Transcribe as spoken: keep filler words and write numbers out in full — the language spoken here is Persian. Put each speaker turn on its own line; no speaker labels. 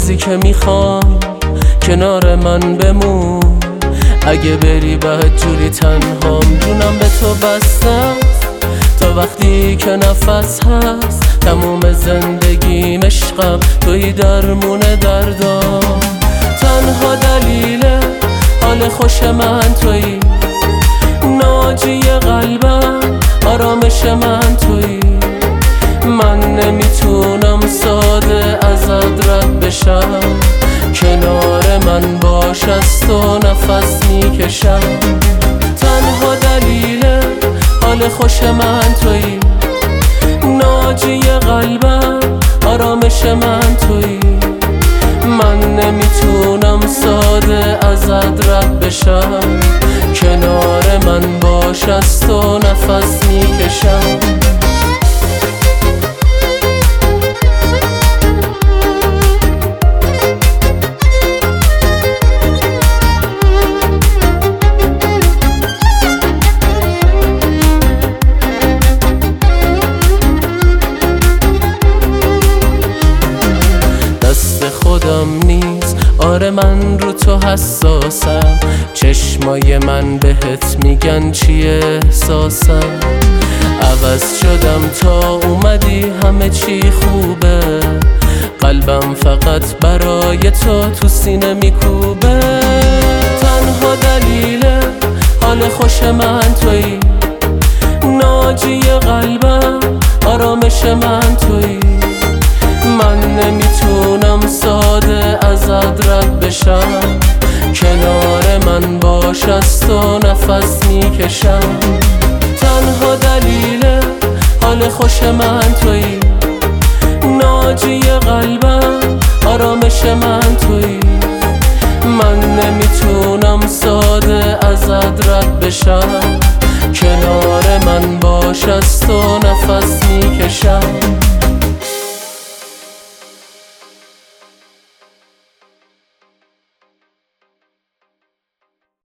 روزی که میخوام کنار من بمون، اگه بری بهت جوری تنهام. جونم به تو بستم تا وقتی که نفس هست، تموم زندگیم عشقم توی درمون دردام. تنها دلیل حال خوش من توی، ناجی قلبم آرامش من توی. من نمیتونم ساده ازت رد بشم، کنار من باش از تو نفس میکشم. تنها دلیل حال خوش من توی، ناجی قلبم آرامش من توی. من نمیتونم ساده ازت رد بشم، کنار من باش از تو نفس میکشم. خودم نیست، آره من رو تو حساسم. چشمای من بهت میگن چی احساسم. عوض شدم تا اومدی همه چی خوبه، قلبم فقط برای تو تو سینه میکوبه. تنها دلیل حال خوش من توی، ناجی قلبم آرامش من توی. من نمیتونم ساده ازت رد بشم، کنار من باش از تو نفس میکشم. تنها دلیل حال خوش من توی، ناجی قلبم آرامش من توی. من نمیتونم ساده ازت رد بشم، کنار من باش از تو نفس میکشم.